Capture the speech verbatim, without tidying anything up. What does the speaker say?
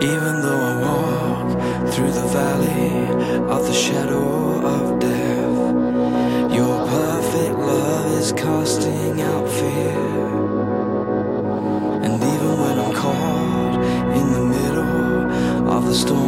Even though I walk through the valley of the shadow of death, your perfect love is casting out fear. And even when I'm caught in the middle of the storm